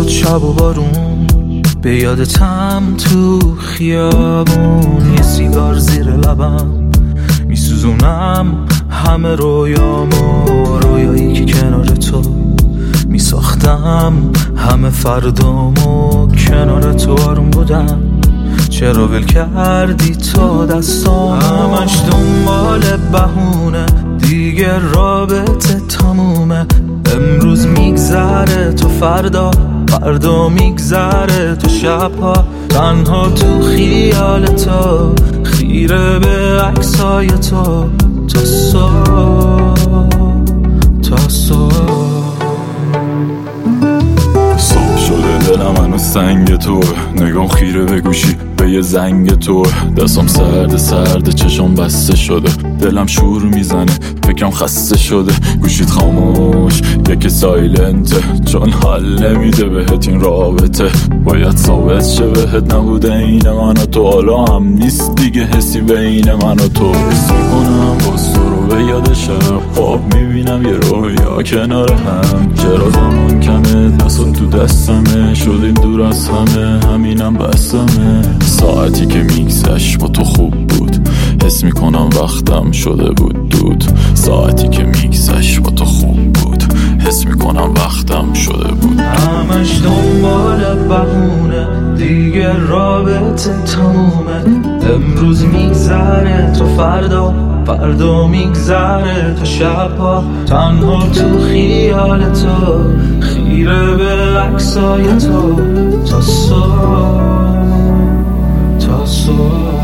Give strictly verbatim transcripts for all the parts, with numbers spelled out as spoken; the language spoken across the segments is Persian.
شد شب و بارون، به یادتم تو خیابون، یه سیگار زیر لبم میسوزونم همه رویامو، رویایی که کنار تو میساختم همه فردامو، کنار تو آروم بودم، چرا ول کردی تو دستام؟ همش دنبال بهونه، دیگه رابطه تمومه، امروز میگذره تو فردا، فردا میگذره تو شبها، تنها تو خیال تو، خیره به عکسای تو، تا صبح تا صبح. صبح شده دلم هنو سنگ تو، نگام خیره به گوشی به یه زنگ تو، دستم سرد سرد چشم بسته شده، دلم شور میزنه فکرم خسته شده، گوشیت خاموش یکی سایلنته، چون حال نمیده بهت این رابطه، باید ثابت شه بهت نبوده این من و تو، حالا هم نیست دیگه حسی بین من و تو، حس میکنم باز تو رو به یاد شب، خواب میبینم یه رویا کنار هم، چرا زمان کمه دستم تو دستمه، شدیم دور از همه همینم بسمه، ساعتی که میگذشت با تو خوب بود، حس میکنم وقتم شده بود دود، ساعتی که میگذشت با تو خوب بود، حس میکنم وقتم شده بود. همش دنبال بهونه، دیگه رابطه تمومه، امروز میگذره تو فردا، فردا میگذره تو شبها، تنها تو خیال تو، خیره به عکسای تو، تا صبح تا صبح.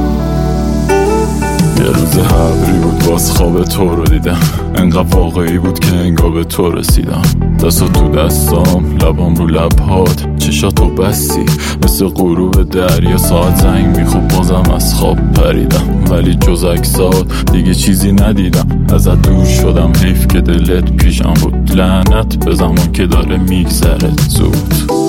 یه روز ابری بود باز خواب تو رو دیدم، انقدر واقعی بود که انگار به تو رسیدم، دستو تو دستام لبام رو لبهات، چشاتو بستی مثل غروب دریا، ساعت زنگ میخوب بازم از خواب پریدم، ولی جز عکسات دیگه چیزی ندیدم، ازت دور شدم حیف که دلت پیشم بود، لعنت به زمان که داره میگذره زود.